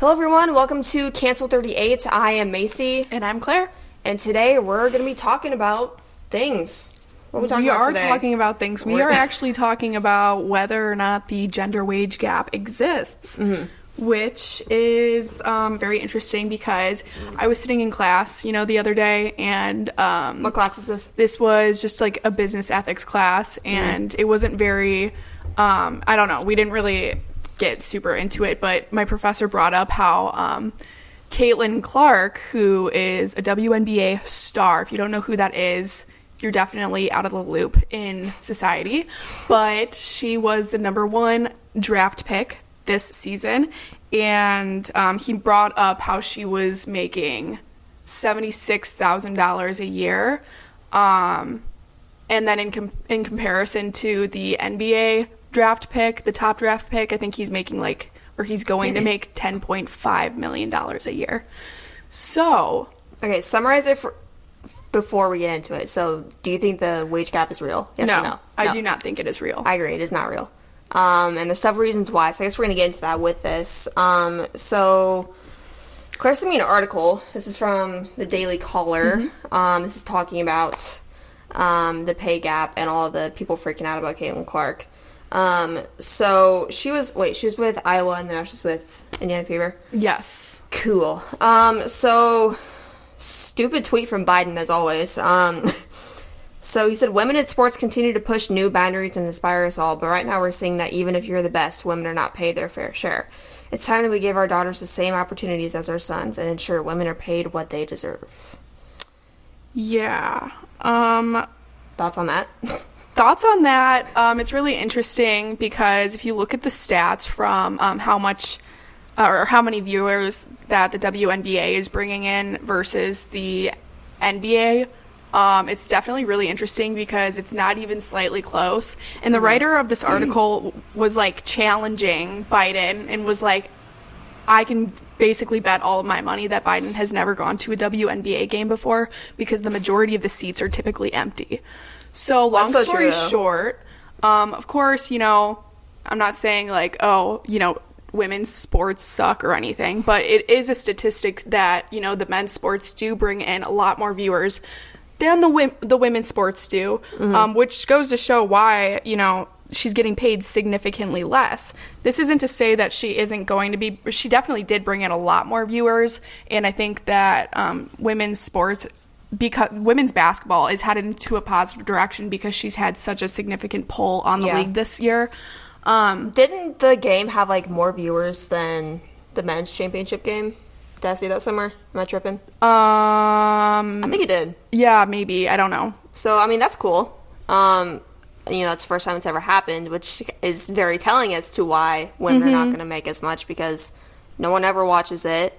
Hello everyone, welcome to Cancel 38. I am Macy. And I'm Claire. And today we're going to be talking about things. What are we talking we about are today? talking about things. We are actually talking about whether or not the gender wage gap exists, which is very interesting because I was sitting in class, the other day, and What class is this? This was just like a business ethics class, and it wasn't very, I don't know, we didn't really get super into it, but my professor brought up how Caitlin Clark, who is a WNBA star, if you don't know who that is, you're definitely out of the loop in society, but she was the number 1 draft pick this season, and he brought up how she was making $76,000 a year, and then in comparison to the NBA draft pick, the top draft pick, I think he's making he's going to make $10.5 million a year. So, Okay, summarize it before we get into it. So, do you think the wage gap is real? Yes or no? I do not think it is real. I agree, it is not real. And there's several reasons why, so I guess we're going to get into that with this. So, Claire sent me an article. This is from the Daily Caller. This is talking about the pay gap and all of the people freaking out about Caitlin Clark. So she was with Iowa and now she's with Indiana Fever? Yes. Cool. So stupid tweet from Biden as always. So he said, women in sports continue to push new boundaries and inspire us all, but right now we're seeing that even if you're the best, women are not paid their fair share. It's time that we give our daughters the same opportunities as our sons and ensure women are paid what they deserve. Yeah. Thoughts on that? Thoughts on that? It's really interesting because if you look at the stats from how many viewers that the WNBA is bringing in versus the NBA, it's definitely really interesting because it's not even slightly close. And the writer of this article was challenging Biden and was like, I can basically bet all of my money that Biden has never gone to a WNBA game before because the majority of the seats are typically empty. So long story short, of course, I'm not saying women's sports suck or anything, but it is a statistic that, the men's sports do bring in a lot more viewers than the women's sports do, which goes to show why, she's getting paid significantly less. This isn't to say that she isn't going to be, she definitely did bring in a lot more viewers, and I think that women's sports, because women's basketball is headed into a positive direction because she's had such a significant pull on the league this year. Didn't the game have more viewers than the men's championship game? Did I see that somewhere? Am I tripping? I think it did. Yeah, maybe. I don't know. So, that's cool. That's the first time it's ever happened, which is very telling as to why women are not going to make as much because no one ever watches it.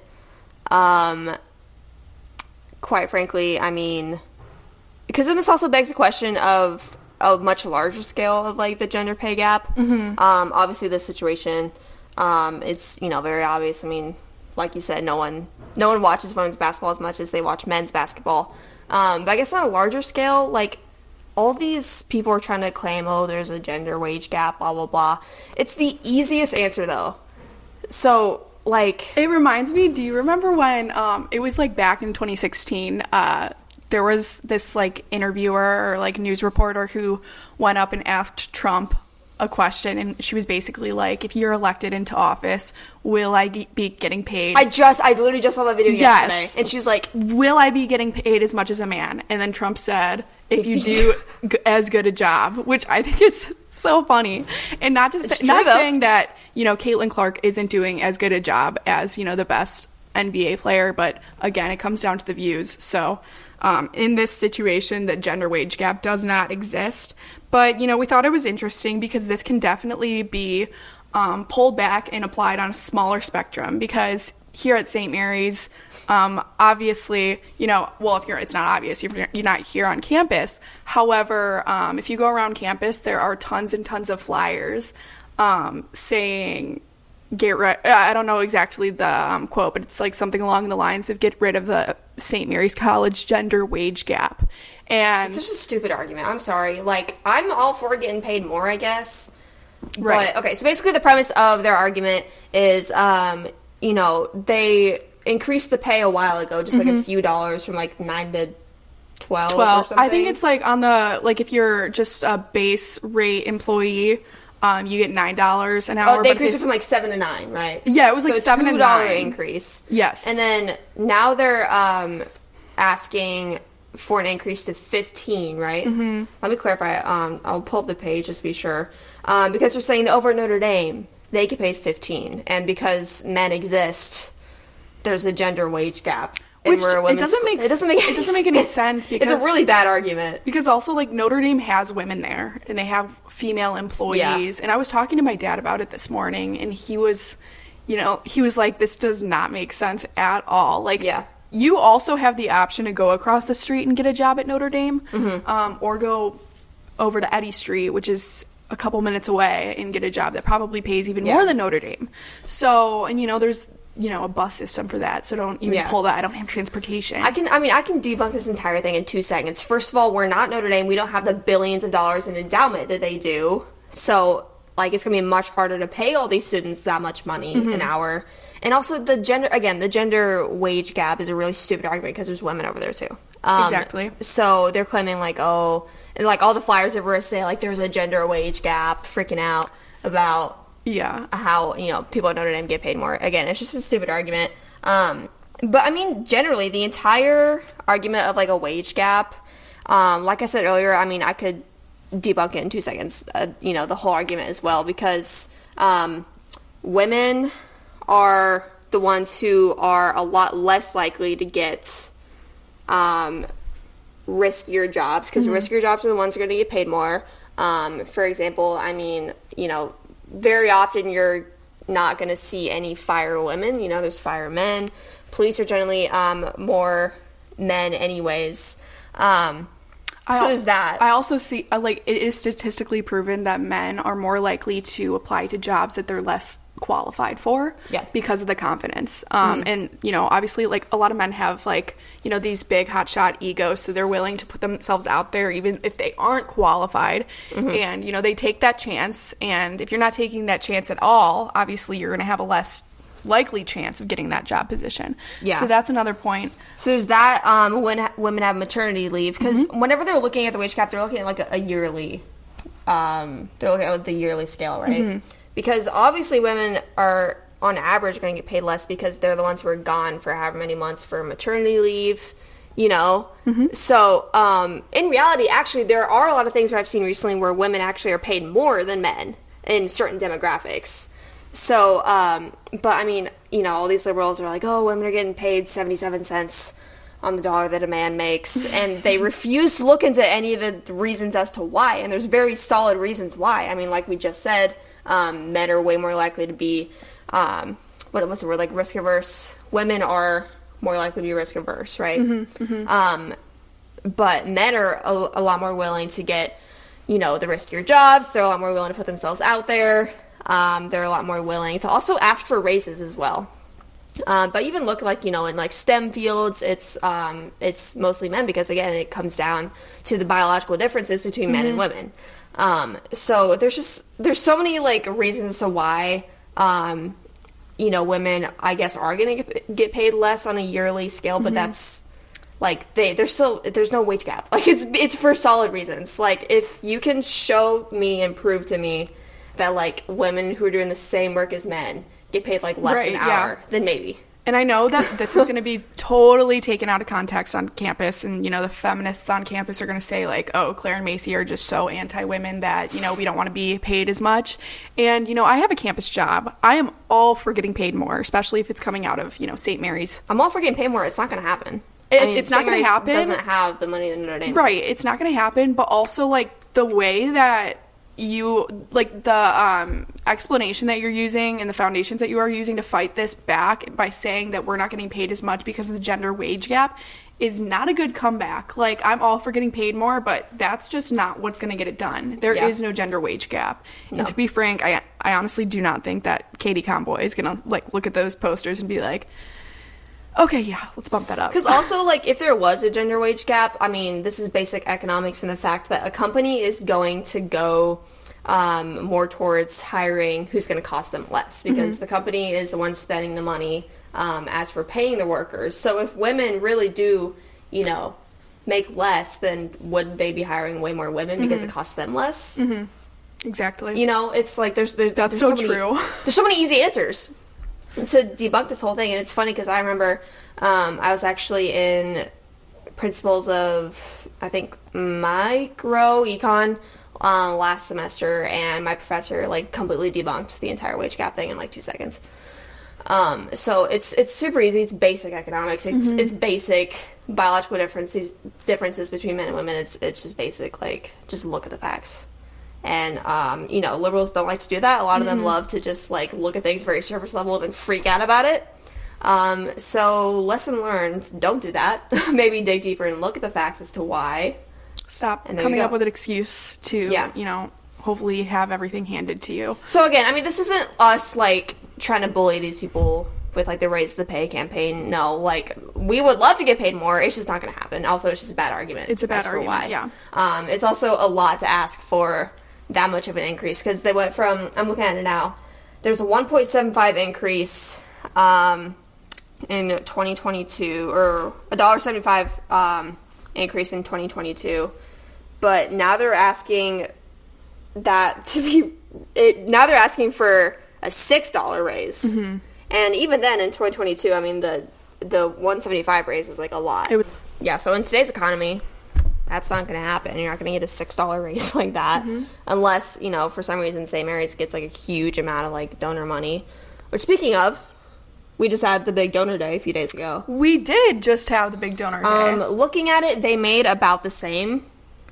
Quite frankly, because then this also begs the question of a much larger scale of the gender pay gap. Obviously this situation, it's very obvious. Like you said, no one watches women's basketball as much as they watch men's basketball. But I guess on a larger scale, all these people are trying to claim, there's a gender wage gap, blah blah blah. It's the easiest answer though. So it reminds me, do you remember when it was back in 2016, there was this interviewer or news reporter who went up and asked Trump a question, and she was basically if you're elected into office, will I be getting paid? I literally just saw that video yesterday, and she was like, will I be getting paid as much as a man? And then Trump said, if you do as good a job, which I think is so funny. And not saying that, Caitlin Clark isn't doing as good a job as, the best NBA player, but again, it comes down to the views. So, in this situation, the gender wage gap does not exist. But, we thought it was interesting because this can definitely be pulled back and applied on a smaller spectrum because here at St. Mary's, obviously, it's not obvious, you're not here on campus. However, if you go around campus, there are tons and tons of flyers saying, I don't know exactly the quote, but it's something along the lines of get rid of the St. Mary's College gender wage gap. And it's such a stupid argument. I'm sorry. I'm all for getting paid more, I guess. Right. But, okay, so basically the premise of their argument is you know, they increased the pay a while ago, just like a few dollars from like 9 to 12 or something. I think it's like on the, like if you're just a base rate employee, you get $9 an hour. Oh, they increased it from like 7 to 9, right? Yeah, it was like so $7 to $9. $2 increase. Yes. And then now they're asking for an increase to 15, right? Mm-hmm. Let me clarify. I'll pull up the page just to be sure. Because they're saying that over at Notre Dame, they get paid 15, and because men exist, there's a gender wage gap. Which it doesn't make any sense because it's a really bad argument. Because also, like, Notre Dame has women there and they have female employees. Yeah. And I was talking to my dad about it this morning, and he was like, this does not make sense at all. Like, yeah. You also have the option to go across the street and get a job at Notre Dame, mm-hmm. Or go over to Eddy Street, which is a couple minutes away, and get a job that probably pays even more than Notre Dame. So, and there's a bus system for that, so don't even pull that. I don't have transportation. I can debunk this entire thing in 2 seconds. First of all, we're not Notre Dame. We don't have the billions of dollars in endowment that they do. So, like, it's going to be much harder to pay all these students that much money an hour. And also, the gender wage gap is a really stupid argument because there's women over there, too. Exactly. So, they're claiming, like, and, like, all the flyers everywhere say, like, there's a gender wage gap, freaking out about... Yeah. How, people at Notre Dame get paid more. Again, it's just a stupid argument. But, I mean, generally, the entire argument of, like, a wage gap, like I said earlier, I mean, I could debunk it in 2 seconds, the whole argument as well, because women are the ones who are a lot less likely to get riskier jobs, because riskier jobs are the ones who are going to get paid more. For example, I mean, very often you're not going to see any firewomen. There's firemen. Police are generally more men anyways. So there's that. I also see, like, it is statistically proven that men are more likely to apply to jobs that they're less qualified for because of the confidence. And, obviously, like, a lot of men have, like, these big hotshot egos, so they're willing to put themselves out there even if they aren't qualified. And, they take that chance. And if you're not taking that chance at all, obviously you're going to have a less likely chance of getting that job position. Yeah. So that's another point. So there's that when women have maternity leave, because whenever they're looking at the wage gap, they're looking at like a yearly, they're looking at the yearly scale, right? Because obviously women are on average going to get paid less because they're the ones who are gone for however many months for maternity leave, So in reality, actually, there are a lot of things where I've seen recently where women actually are paid more than men in certain demographics. So, but I mean, all these liberals are like, oh, women are getting paid 77 cents on the dollar that a man makes, and they refuse to look into any of the reasons as to why, and there's very solid reasons why. I mean, like we just said, men are way more likely to be, what's the word, like risk averse. Women are more likely to be risk averse, right? But men are a lot more willing to get, the riskier jobs. They're a lot more willing to put themselves out there. They're a lot more willing to also ask for raises as well. But even look like, in like STEM fields, it's mostly men because, again, it comes down to the biological differences between men and women. So there's so many like reasons to why, women, I guess, are going to get paid less on a yearly scale, but that's like there's no wage gap. Like it's for solid reasons. Like if you can show me and prove to me that like women who are doing the same work as men get paid like less an hour, then maybe. And I know that this is going to be totally taken out of context on campus, and the feminists on campus are going to say like, oh, Claire and Macy are just so anti-women that we don't want to be paid as much. And I have a campus job. I am all for getting paid more, especially if it's coming out of St. Mary's. I'm all for getting paid more. It's not going to happen. It's not going to happen. Doesn't have the money in Notre Dame. Right. It's not going to happen. But also like the way that you like the explanation that you're using and the foundations that you are using to fight this back by saying that we're not getting paid as much because of the gender wage gap is not a good comeback. Like, I'm all for getting paid more, but that's just not what's going to get it done. There is no gender wage gap. No. And to be frank, I honestly do not think that Katie Conboy is going to like look at those posters and be like, okay, yeah, let's bump that up. Because also, like, if there was a gender wage gap, I mean, this is basic economics and the fact that a company is going to go more towards hiring who's going to cost them less, because the company is the one spending the money as for paying the workers. So if women really do, you know, make less, then would they be hiring way more women because it costs them less? Exactly. You know, it's like there's That's so true. There's so many easy ansers to debunk this whole thing. And it's funny because I remember I was actually in principles of, I think, micro econ last semester, and my professor like completely debunked the entire wage gap thing in like 2 seconds. So it's super easy. It's basic economics. It's basic biological differences between men and women. It's just basic, like, just look at the facts. And, you know, liberals don't like to do that. A lot of them love to just, like, look at things very surface level and then freak out about it. So lesson learned, don't do that. Maybe dig deeper and look at the facts as to why. Stop coming up with an excuse to, you know, hopefully have everything handed to you. So again, I mean, this isn't us, like, trying to bully these people with, like, the Raise the Pay campaign. No, like, we would love to get paid more. It's just not going to happen. Also, it's just a bad argument. It's a bad argument, yeah. It's also a lot to ask for that much of an increase, because they went from, I'm looking at it now, there's a 1.75 increase in 2022, or $1.75 increase in 2022, but now they're asking that to be, now they're asking for a $6 raise. And even then, in 2022, I mean, the 175 raise was like a lot. Yeah, so in today's economy, that's not going to happen. You're not going to get a $6 raise like that, unless, you know, for some reason St. Mary's gets like a huge amount of like donor money. Which, speaking of, we just had the big donor day a few days ago. We did just have the big donor day. Looking at it, they made about the same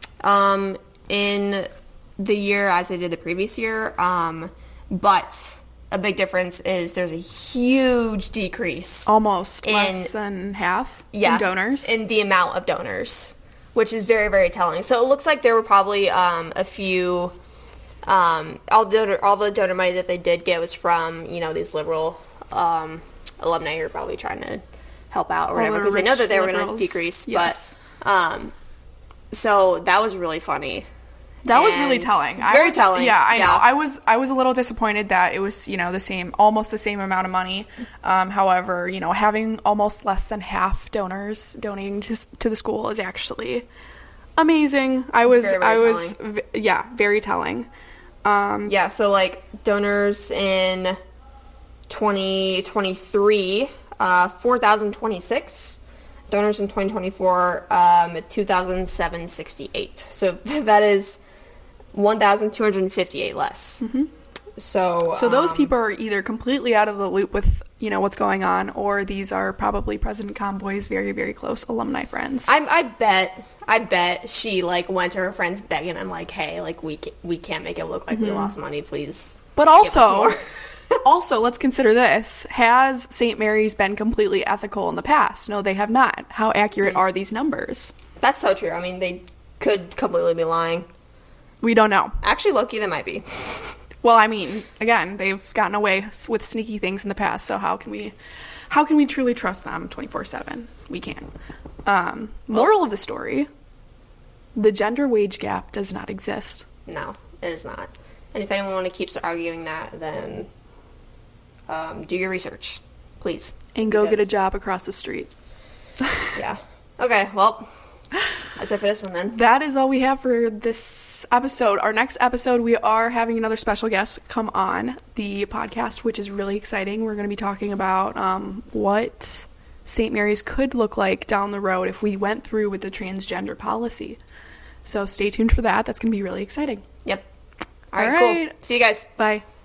in the year as they did the previous year, but a big difference is there's a huge decrease. Almost less than half in donors. In the amount of donors, which is very, very telling. So it looks like there were probably a few, all the donor money that they did get was from, you know, these liberal alumni who are probably trying to help out or whatever, because they know that they were going to decrease. Yes. But, so that was really funny. That was really telling. Very telling. Yeah, I know. I was a little disappointed that it was, you know, almost the same amount of money. However, you know, having almost less than half donors donating to the school is actually amazing. Very telling. Yeah, so like donors in 2023, 4,026. Donors in 2024, 2,768. So that is 1,258 less. So those people are either completely out of the loop with, you know, what's going on, or these are probably President Convoy's very, very close alumni friends. I bet she like went to her friends begging them like, hey, like we can't make it look like we lost money, please. But also, let's consider this. Has St. Mary's been completely ethical in the past? No, they have not. How accurate are these numbers? That's so true. I mean, they could completely be lying. We don't know. Actually, low-key, they might be. Well, I mean, again, they've gotten away with sneaky things in the past, so how can we truly trust them 24/7? We can't. Moral of the story, the gender wage gap does not exist. No, it is not. And if anyone keeps arguing that, then do your research, please. And go get a job across the street. Yeah. Okay, well, that's it for this one then. That is all we have for this episode. Our next episode, we are having another special guest come on the podcast, which is really exciting. We're going to be talking about what St. Mary's could look like down the road if we went through with the transgender policy. So stay tuned for that. That's going to be really exciting. Yep. All right, cool. See you guys. Bye.